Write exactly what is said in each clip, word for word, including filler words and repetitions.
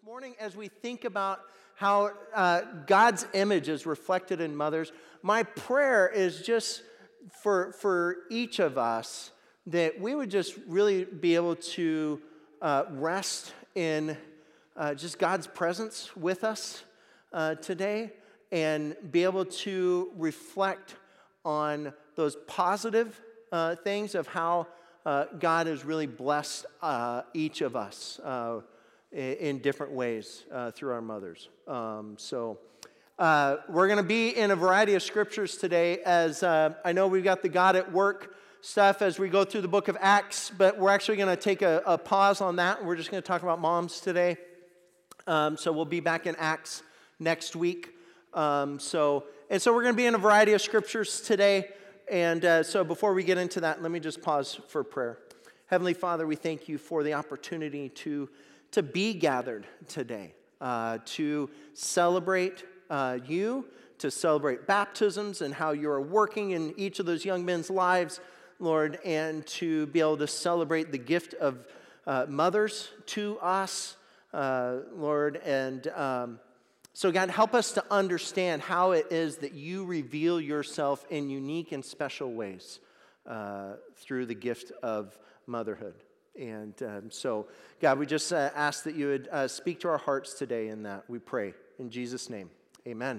morning, as we think about how uh, God's image is reflected in mothers, my prayer is just for, for each of us that we would just really be able to uh, rest in uh, just God's presence with us uh, today and be able to reflect on those positive uh, things of how uh, God has really blessed uh, each of us uh, in different ways uh, through our mothers. Um, so uh, we're going to be in a variety of scriptures today, as uh, I know we've got the God at work stuff as we go through the book of Acts, but we're actually going to take a, a pause on that. We're just going to talk about moms today. Um, so we'll be back in Acts next week. Um, so and so we're going to be in a variety of scriptures today. And uh, so before we get into that, let me just pause for prayer. Heavenly Father, we thank you for the opportunity to to be gathered today, uh, to celebrate uh, you, to celebrate baptisms and how you are working in each of those young men's lives, Lord, and to be able to celebrate the gift of uh, mothers to us, uh, Lord. And um, so, God, help us to understand how it is that you reveal yourself in unique and special ways uh, through the gift of motherhood. And um, so, God, we just uh, ask that you would uh, speak to our hearts today in that. We pray in Jesus' name. Amen.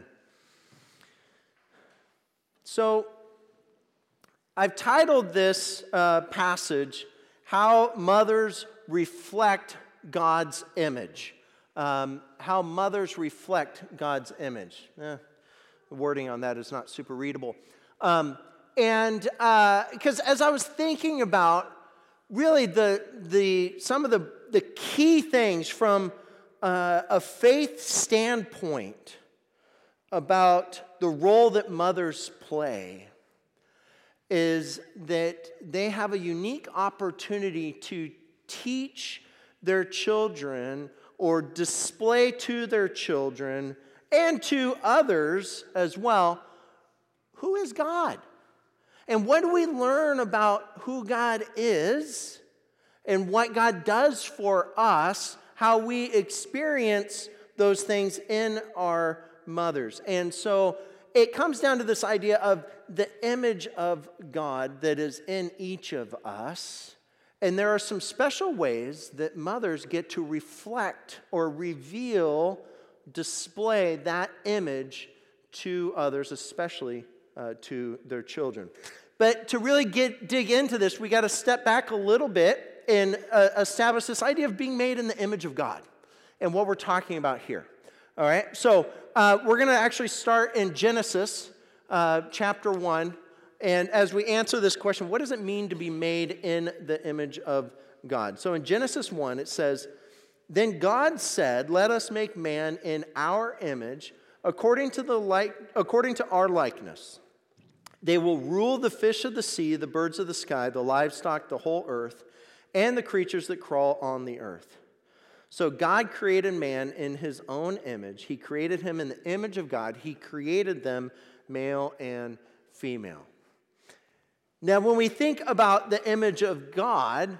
So, I've titled this uh, passage, How Mothers Reflect God's Image. Um, how mothers reflect God's image. Eh, the wording on that is not super readable. Um, and because uh, as I was thinking about really the the some of the, the key things from uh, a faith standpoint about the role that mothers play is that they have a unique opportunity to teach their children or display to their children and to others as well, who is God? And what do we learn about who God is and what God does for us, how we experience those things in our mothers? And so it comes down to this idea of the image of God that is in each of us. And there are some special ways that mothers get to reflect or reveal, display that image to others, especially Uh, to their children. But to really get dig into this, we got to step back a little bit and uh, establish this idea of being made in the image of God and what we're talking about here. All right, so uh, we're going to actually start in Genesis uh, chapter one. And as we answer this question, what does it mean to be made in the image of God? So in Genesis one, it says, "Then God said, 'Let us make man in our image, according to the like, according to our likeness. They will rule the fish of the sea, the birds of the sky, the livestock, the whole earth, and the creatures that crawl on the earth.' So God created man in his own image. He created him in the image of God. He created them male and female." Now, when we think about the image of God,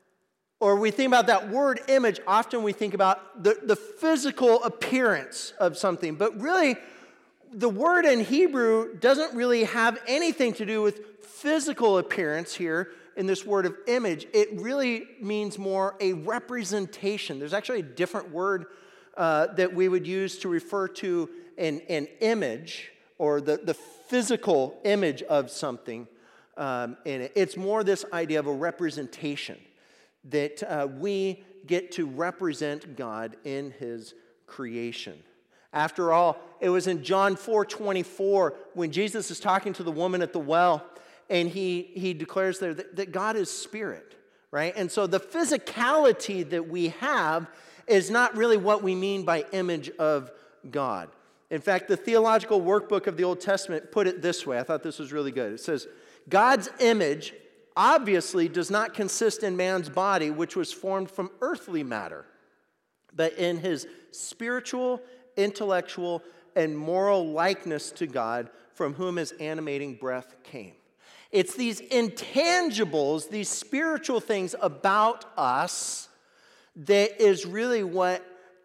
or we think about that word image, often we think about the, the physical appearance of something. But really, the word in Hebrew doesn't really have anything to do with physical appearance here in this word of image. It really means more a representation. There's actually a different word uh, that we would use to refer to an, an image or the, the physical image of something um, in it. It's more this idea of a representation, that uh, we get to represent God in his creation. After all, it was in John four twenty-four when Jesus is talking to the woman at the well, and he, he declares there that, that God is spirit, right? And so the physicality that we have is not really what we mean by image of God. In fact, the Theological Workbook of the Old Testament put it this way. I thought this was really good. It says, "God's image obviously does not consist in man's body, which was formed from earthly matter, but in his spiritual, intellectual, and moral likeness to God, from whom his animating breath came." It's these intangibles, these spiritual things about us that is really what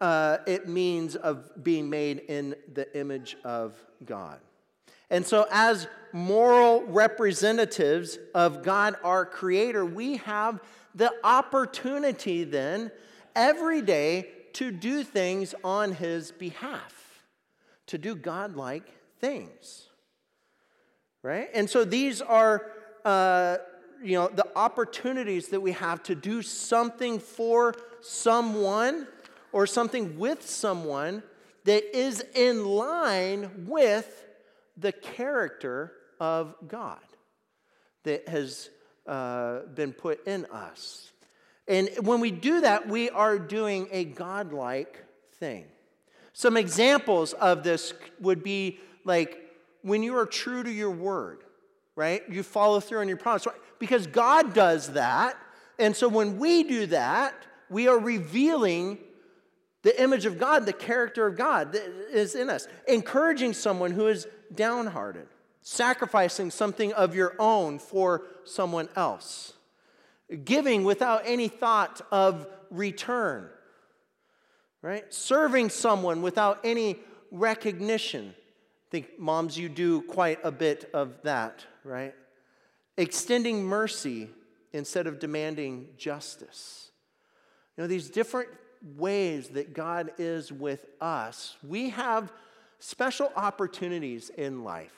uh, it means of being made in the image of God. And so as moral representatives of God, our Creator, we have the opportunity then every day to do things on His behalf, to do God-like things, right? And so these are, uh, you know, the opportunities that we have to do something for someone or something with someone that is in line with the character of God that has uh, been put in us. And when we do that, we are doing a God-like thing. Some examples of this would be like when you are true to your word, right? You follow through on your promise. Because God does that. And so when we do that, we are revealing the image of God, the character of God that is in us. Encouraging someone who is downhearted. Sacrificing something of your own for someone else. Giving without any thought of return. Right? Serving someone without any recognition. I think, moms, you do quite a bit of that, right? Extending mercy instead of demanding justice. You know, these different ways that God is with us, we have special opportunities in life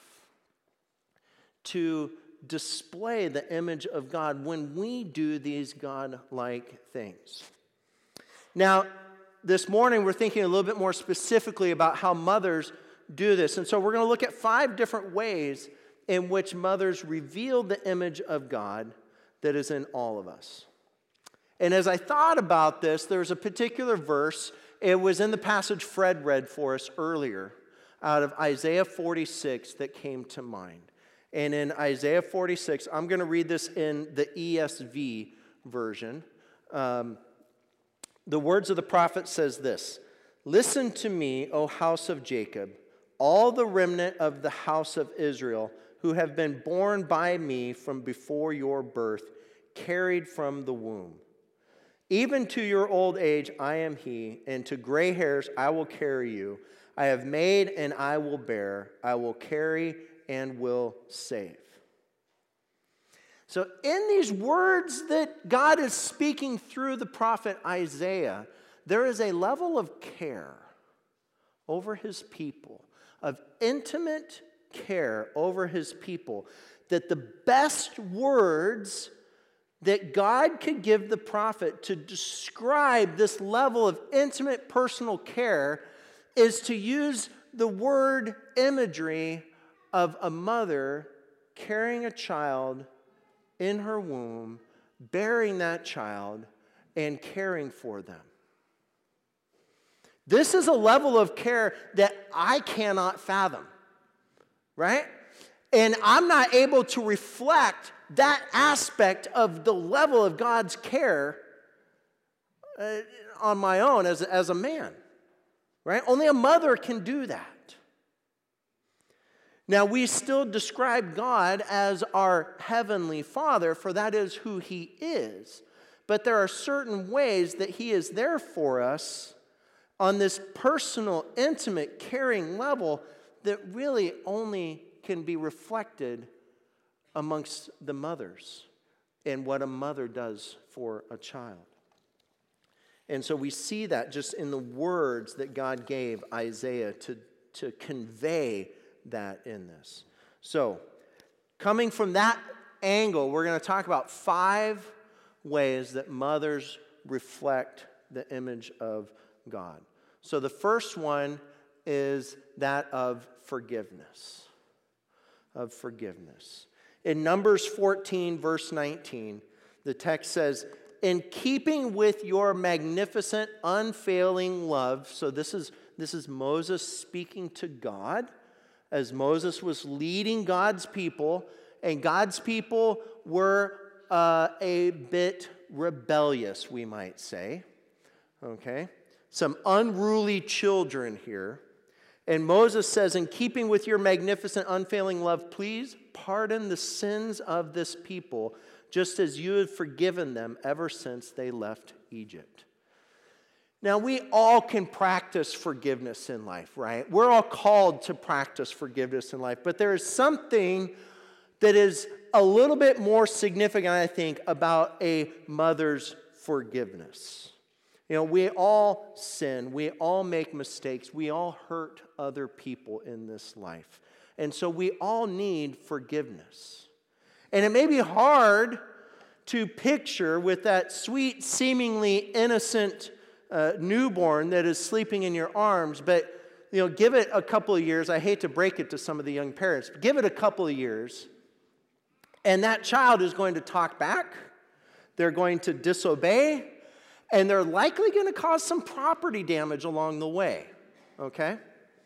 to display the image of God when we do these God-like things. Now, this morning we're thinking a little bit more specifically about how mothers do this. And so we're going to look at five different ways in which mothers reveal the image of God that is in all of us. And as I thought about this, there's a particular verse. It was in the passage Fred read for us earlier out of Isaiah forty-six that came to mind. And in Isaiah forty-six, I'm going to read this in the E S V version. Um, the words of the prophet says this, "Listen to me, O house of Jacob, all the remnant of the house of Israel, who have been born by me from before your birth, carried from the womb. Even to your old age I am he, and to gray hairs I will carry you. I have made and I will bear. I will carry and will save." So in these words that God is speaking through the prophet Isaiah, there is a level of care over his people, of intimate care over his people, that the best words that God could give the prophet to describe this level of intimate personal care is to use the word imagery of a mother carrying a child in her womb, bearing that child, and caring for them. This is a level of care that I cannot fathom, right? And I'm not able to reflect that aspect of the level of God's care uh, on my own as, as a man, right? Only a mother can do that. Now, we still describe God as our heavenly Father, for that is who He is. But there are certain ways that He is there for us on this personal, intimate, caring level that really only can be reflected amongst the mothers and what a mother does for a child. And so we see that just in the words that God gave Isaiah to, to convey that in this. So, coming from that angle, we're going to talk about five ways that mothers reflect the image of God. So the first one is that of forgiveness. Of forgiveness. In Numbers fourteen, verse nineteen, the text says, "In keeping with your magnificent, unfailing love," so this is, this is Moses speaking to God, as Moses was leading God's people, and God's people were uh, a bit rebellious, we might say. Okay? Some unruly children here. And Moses says, "In keeping with your magnificent, unfailing love, please pardon the sins of this people, just as you have forgiven them ever since they left Egypt." Now, we all can practice forgiveness in life, right? We're all called to practice forgiveness in life, but there is something that is a little bit more significant, I think, about a mother's forgiveness. You know, we all sin, we all make mistakes, we all hurt other people in this life. And so we all need forgiveness. And it may be hard to picture with that sweet, seemingly innocent uh, newborn that is sleeping in your arms, but you know, give it a couple of years. I hate to break it to some of the young parents, but give it a couple of years, and that child is going to talk back. They're going to disobey, and they're likely going to cause some property damage along the way. Okay?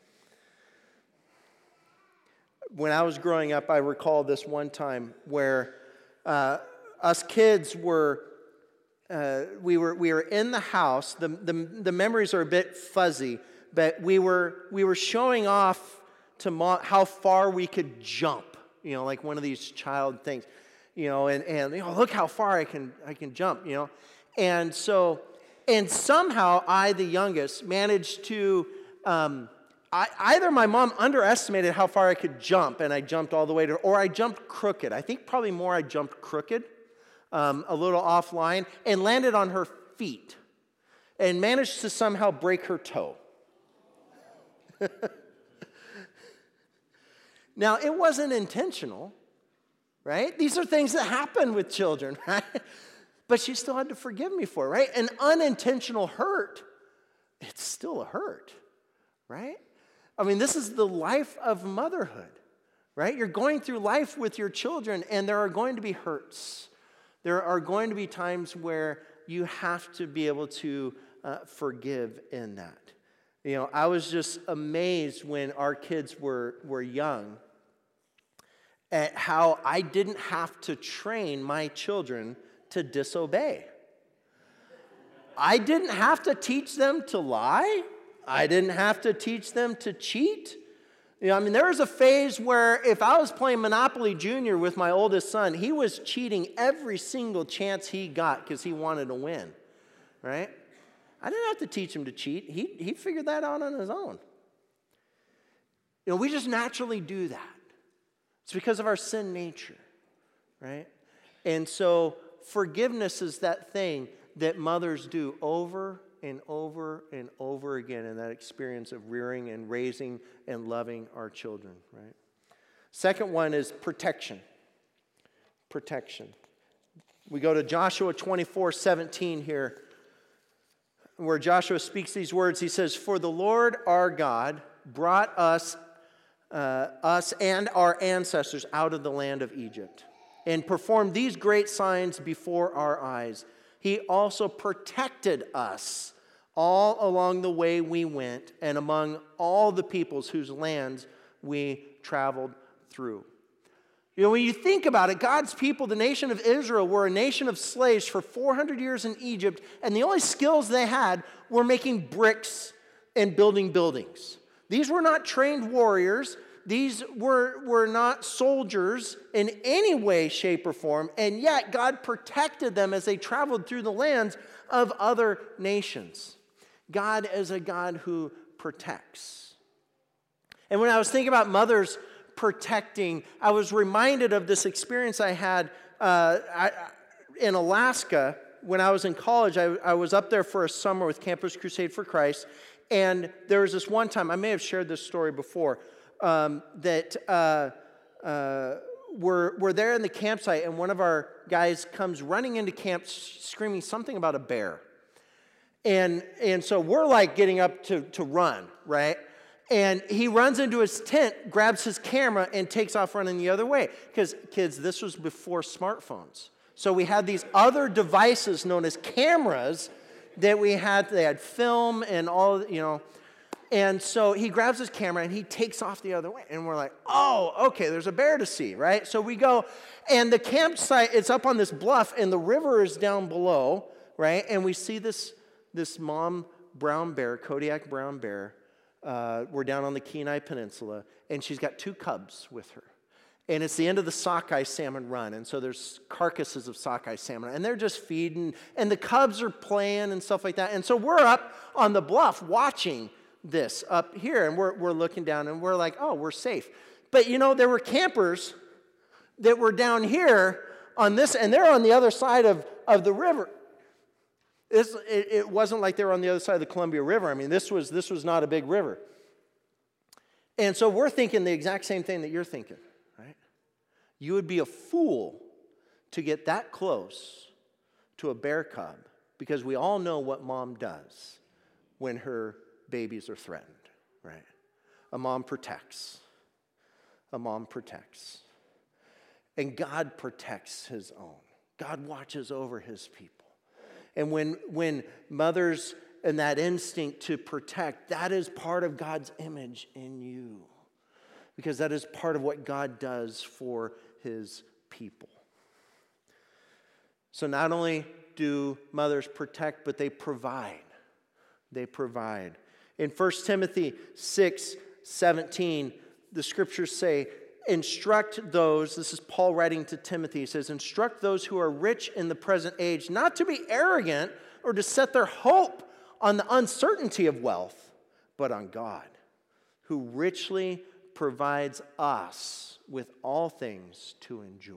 When I was growing up, I recall this one time where uh, us kids were, uh, we were we were in the house. The, the the memories are a bit fuzzy, but we were we were showing off to mom how far we could jump. You know, like one of these child things. You know, and and you know, look how far I can I can jump. You know, and so and somehow I, the youngest, managed to. Um, I, either my mom underestimated how far I could jump, and I jumped all the way to, or I jumped crooked. I think probably more I jumped crooked, um, a little offline, and landed on her feet, and managed to somehow break her toe. Now, it wasn't intentional, right? These are things that happen with children, right? But she still had to forgive me for it, right? An unintentional hurt, it's still a hurt, right? I mean, this is the life of motherhood, right? You're going through life with your children, and there are going to be hurts. There are going to be times where you have to be able to uh, forgive in that. You know, I was just amazed when our kids were, were young at how I didn't have to train my children to disobey. I didn't have to teach them to lie. I didn't have to teach them to cheat. You know, I mean, there was a phase where if I was playing Monopoly Junior with my oldest son, he was cheating every single chance he got because he wanted to win, right? I didn't have to teach him to cheat. He, he figured that out on his own. You know, we just naturally do that. It's because of our sin nature, right? And so forgiveness is that thing that mothers do over and over and over again in that experience of rearing and raising and loving our children, right? Second one is protection. Protection. We go to Joshua twenty-four seventeen here, where Joshua speaks these words. He says, "For the Lord our God brought us, uh, us and our ancestors out of the land of Egypt, and performed these great signs before our eyes. He also protected us all along the way we went and among all the peoples whose lands we traveled through." You know, when you think about it, God's people, the nation of Israel, were a nation of slaves for four hundred years in Egypt, and the only skills they had were making bricks and building buildings. These were not trained warriors. These were, were not soldiers in any way, shape, or form, and yet God protected them as they traveled through the lands of other nations. God is a God who protects. And when I was thinking about mothers protecting, I was reminded of this experience I had uh, I, in Alaska when I was in college. I, I was up there for a summer with Campus Crusade for Christ, and there was this one time, I may have shared this story before, Um, that uh, uh, we're, we're there in the campsite, and one of our guys comes running into camp screaming something about a bear. And, and so we're like getting up to, to run, right? And he runs into his tent, grabs his camera, and takes off running the other way. Because, kids, this was before smartphones. So we had these other devices known as cameras that we had. They had film and all, you know. And so he grabs his camera and he takes off the other way. And we're like, oh, okay, there's a bear to see, right? So we go, and the campsite, it's up on this bluff, and the river is down below, right? And we see this, this mom brown bear, Kodiak brown bear. Uh, we're down on the Kenai Peninsula, and she's got two cubs with her. And it's the end of the sockeye salmon run. And so there's carcasses of sockeye salmon. And they're just feeding. And the cubs are playing and stuff like that. And so we're up on the bluff watching this up here. And we're, we're looking down and we're like, oh, we're safe. But, you know, there were campers that were down here on this. And they're on the other side of, of the river. This, it, it wasn't like they were on the other side of the Columbia River. I mean, this was, this was not a big river. And so we're thinking the exact same thing that you're thinking. You would be a fool to get that close to a bear cub because we all know what mom does when her babies are threatened, right? A mom protects. A mom protects. And God protects his own. God watches over his people. And when, when mothers and that instinct to protect, that is part of God's image in you. Because that is part of what God does for his people. So not only do mothers protect, but they provide. They provide. In First Timothy six seventeen, the scriptures say, instruct those, this is Paul writing to Timothy, he says, instruct those who are rich in the present age not to be arrogant or to set their hope on the uncertainty of wealth, but on God, who richly provides us with all things to enjoy.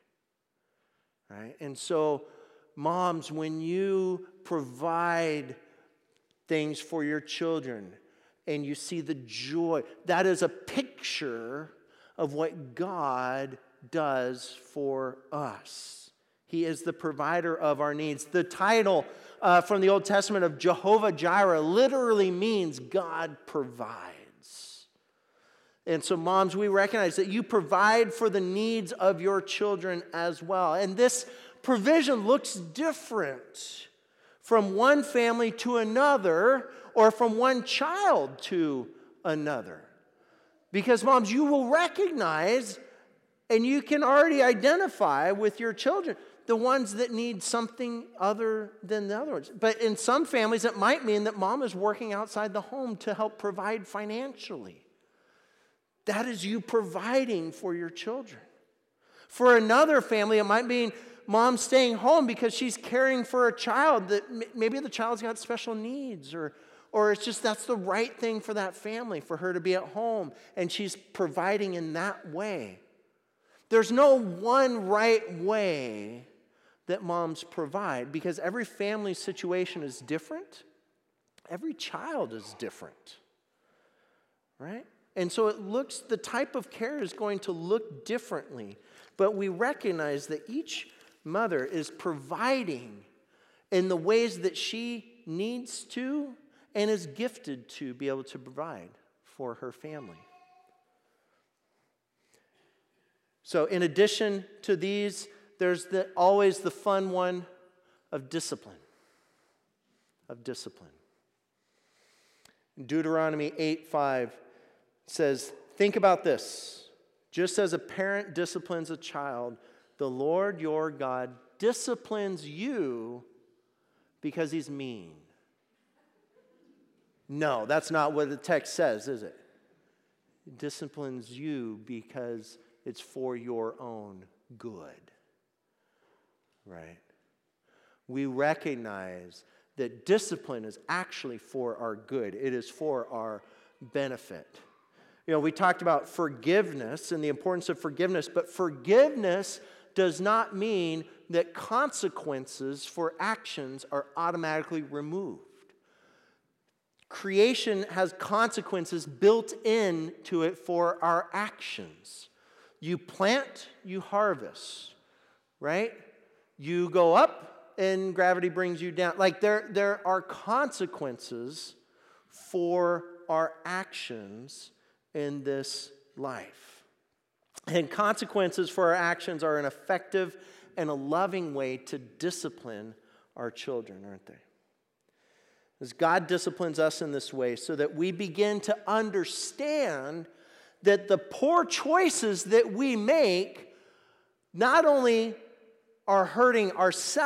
Right? And so, moms, when you provide things for your children and you see the joy, that is a picture of what God does for us. He is the provider of our needs. The title uh, from the Old Testament of Jehovah Jireh literally means God provides. And so, moms, we recognize that you provide for the needs of your children as well. And this provision looks different from one family to another or from one child to another. Because, moms, you will recognize and you can already identify with your children the ones that need something other than the other ones. But in some families, it might mean that mom is working outside the home to help provide financially. That is you providing for your children. For another family, it might mean mom staying home because she's caring for a child that maybe the child's got special needs, or, or it's just that's the right thing for that family, for her to be at home, and she's providing in that way. There's no one right way that moms provide because every family situation is different. Every child is different, right? And so it looks, the type of care is going to look differently. But we recognize that each mother is providing in the ways that she needs to and is gifted to be able to provide for her family. So in addition to these, there's the, always the fun one of discipline. Of discipline. Deuteronomy eight five says, think about this. Just as a parent disciplines a child, the Lord your God disciplines you because he's mean. No, that's not what the text says, is it? He disciplines you because it's for your own good. Right? We recognize that discipline is actually for our good. It is for our benefit. You know, we talked about forgiveness and the importance of forgiveness, but forgiveness does not mean that consequences for actions are automatically removed. Creation has consequences built into it for our actions. You plant, you harvest, right? You go up and gravity brings you down. Like there, there are consequences for our actions in this life. And consequences for our actions are an effective and a loving way to discipline our children, aren't they? As God disciplines us in this way so that we begin to understand that the poor choices that we make not only are hurting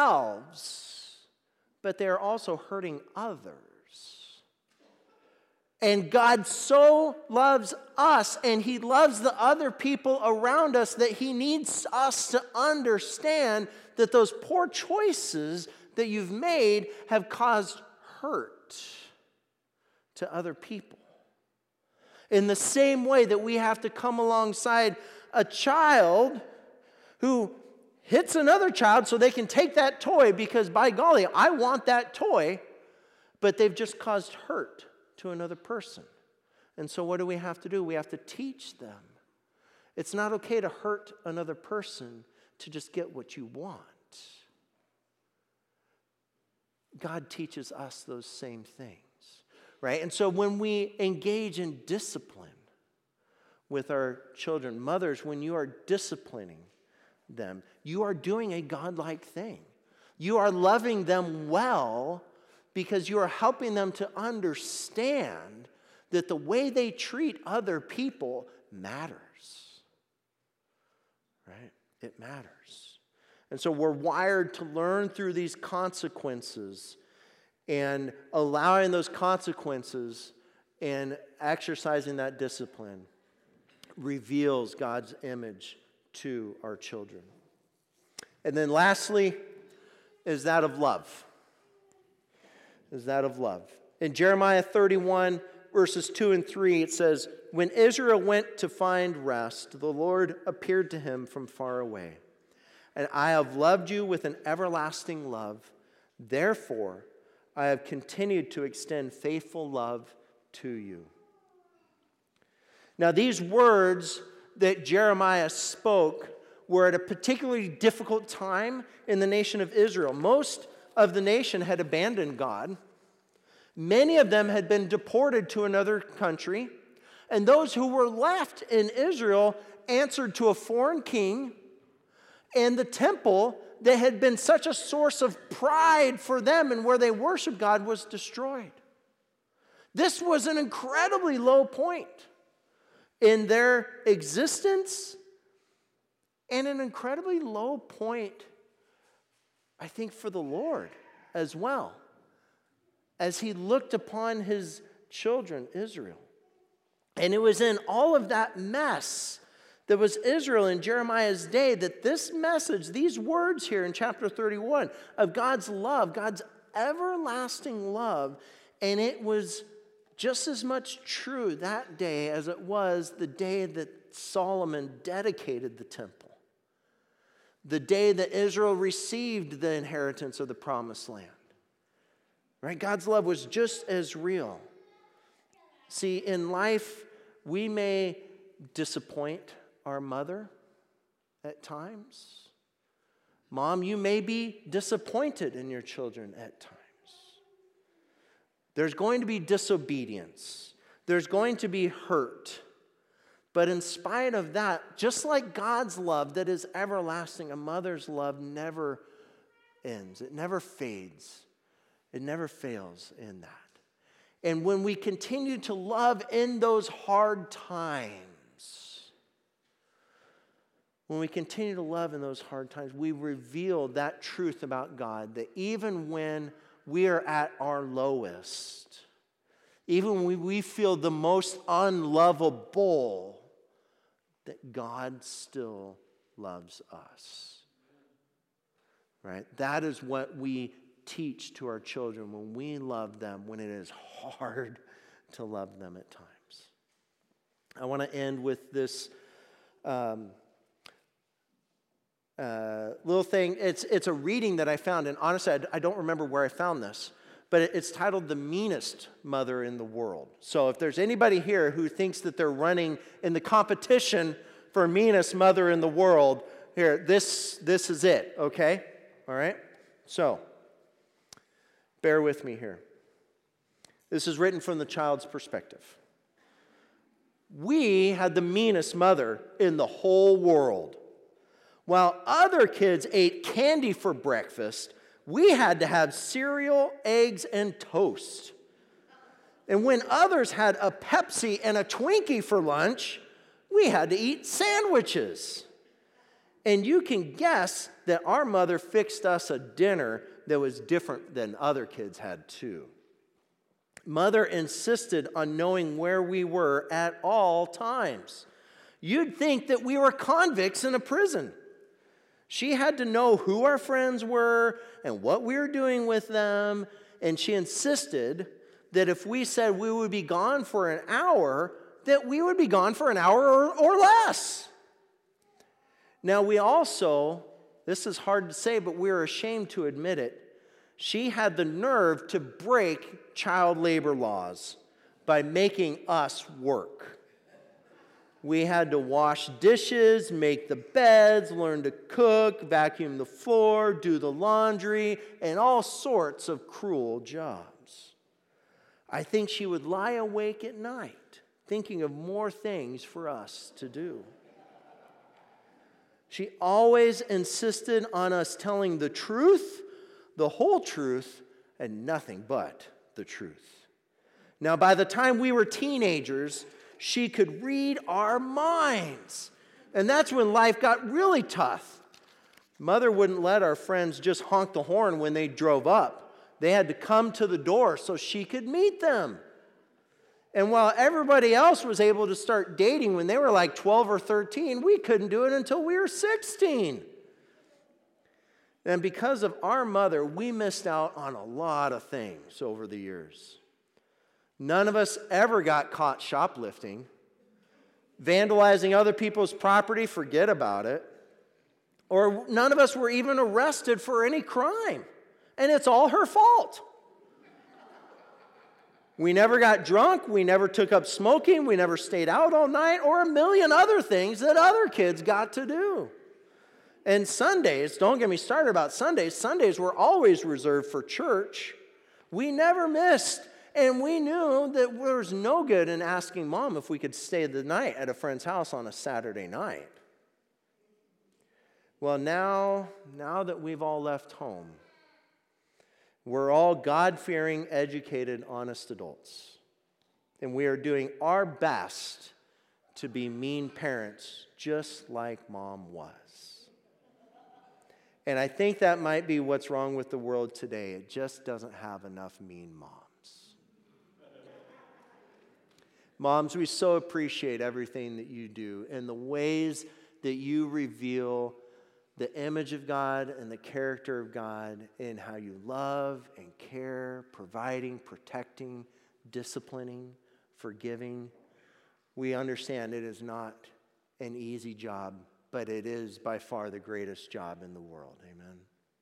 ourselves, but they are also hurting others. And God so loves us, and he loves the other people around us, that he needs us to understand that those poor choices that you've made have caused hurt to other people. In the same way that we have to come alongside a child who hits another child so they can take that toy because, by golly, I want that toy, but they've just caused hurt to another person. And so what do we have to do? We have to teach them. It's not okay to hurt another person to just get what you want. God teaches us those same things, right? And so when we engage in discipline with our children, mothers, when you are disciplining them, you are doing a godlike thing. You are loving them well because you are helping them to understand that the way they treat other people matters, right? It matters. And so we're wired to learn through these consequences, and allowing those consequences and exercising that discipline reveals God's image to our children. And then lastly is that of love. Is that of love. In Jeremiah thirty-one, verses two and three, it says, "When Israel went to find rest, the Lord appeared to him from far away. And I have loved you with an everlasting love. Therefore, I have continued to extend faithful love to you." Now, these words that Jeremiah spoke were at a particularly difficult time in the nation of Israel. Most of the nation had abandoned God. Many of them had been deported to another country. And those who were left in Israel answered to a foreign king. And the temple that had been such a source of pride for them and where they worshiped God was destroyed. This was an incredibly low point in their existence, and an incredibly low point, I think, for the Lord as well, as he looked upon his children, Israel. And it was in all of that mess that was Israel in Jeremiah's day that this message, these words here in chapter thirty-one of God's love, God's everlasting love, and it was just as much true that day as it was the day that Solomon dedicated the temple, the day that Israel received the inheritance of the promised land. Right? God's love was just as real. See, in life, we may disappoint our mother at times. Mom, you may be disappointed in your children at times. There's going to be disobedience. There's going to be hurt. But in spite of that, just like God's love that is everlasting, a mother's love never ends. It never fades. It never fails in that. And when we continue to love in those hard times, when we continue to love in those hard times, we reveal that truth about God, that even when we are at our lowest, even when we feel the most unlovable, that God still loves us. Right? That is what we teach to our children when we love them, when it is hard to love them at times. I want to end with this um, uh, little thing. It's, it's a reading that I found, and honestly, I, I don't remember where I found this, but it, it's titled "The Meanest Mother in the World." So if there's anybody here who thinks that they're running in the competition for meanest mother in the world, here, this, this is it, okay? All right? So, bear with me here. This is written from the child's perspective. "We had the meanest mother in the whole world. While other kids ate candy for breakfast, we had to have cereal, eggs, and toast. And when others had a Pepsi and a Twinkie for lunch, we had to eat sandwiches. And you can guess that our mother fixed us a dinner that was different than other kids had too. Mother insisted on knowing where we were at all times. You'd think that we were convicts in a prison. She had to know who our friends were and what we were doing with them, and she insisted that if we said we would be gone for an hour, that we would be gone for an hour or, or less. Now, we also, this is hard to say, but we're ashamed to admit it, she had the nerve to break child labor laws by making us work. We had to wash dishes, make the beds, learn to cook, vacuum the floor, do the laundry, and all sorts of cruel jobs. I think she would lie awake at night thinking of more things for us to do. She always insisted on us telling the truth, the whole truth, and nothing but the truth. Now, by the time we were teenagers, she could read our minds. And that's when life got really tough. Mother wouldn't let our friends just honk the horn when they drove up. They had to come to the door so she could meet them. And while everybody else was able to start dating when they were like twelve or thirteen, we couldn't do it until we were sixteen. And because of our mother, we missed out on a lot of things over the years. None of us ever got caught shoplifting. Vandalizing other people's property, forget about it. Or none of us were even arrested for any crime. And it's all her fault. We never got drunk, we never took up smoking, we never stayed out all night, or a million other things that other kids got to do. And Sundays, don't get me started about Sundays, Sundays were always reserved for church. We never missed. And we knew that there was no good in asking Mom if we could stay the night at a friend's house on a Saturday night. Well, now, now that we've all left home, we're all God-fearing, educated, honest adults. And we are doing our best to be mean parents, just like Mom was. And I think that might be what's wrong with the world today. It just doesn't have enough mean moms. Moms, we so appreciate everything that you do and the ways that you reveal the image of God and the character of God in how you love and care, providing, protecting, disciplining, forgiving. We understand it is not an easy job, but it is by far the greatest job in the world. Amen.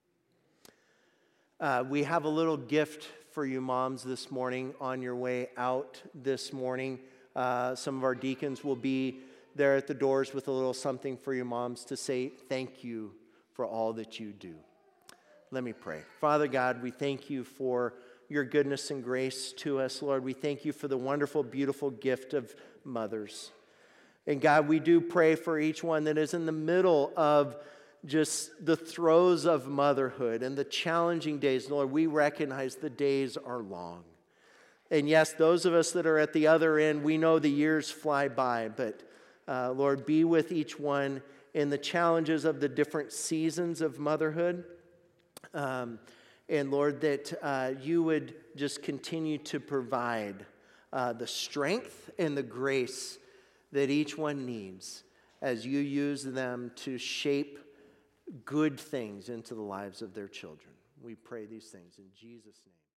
Uh, we have a little gift for you moms this morning on your way out this morning. Uh, some of our deacons will be there at the doors with a little something for you moms to say thank you for all that you do. Let me pray. Father God, we thank you for your goodness and grace to us, Lord. We thank you for the wonderful, beautiful gift of mothers. And God, we do pray for each one that is in the middle of just the throes of motherhood and the challenging days. Lord, we recognize the days are long. And yes, those of us that are at the other end, we know the years fly by, but uh, Lord, be with each one in the challenges of the different seasons of motherhood. Um, and Lord, that uh, you would just continue to provide uh, the strength and the grace that each one needs as you use them to shape good things into the lives of their children. We pray these things in Jesus' name.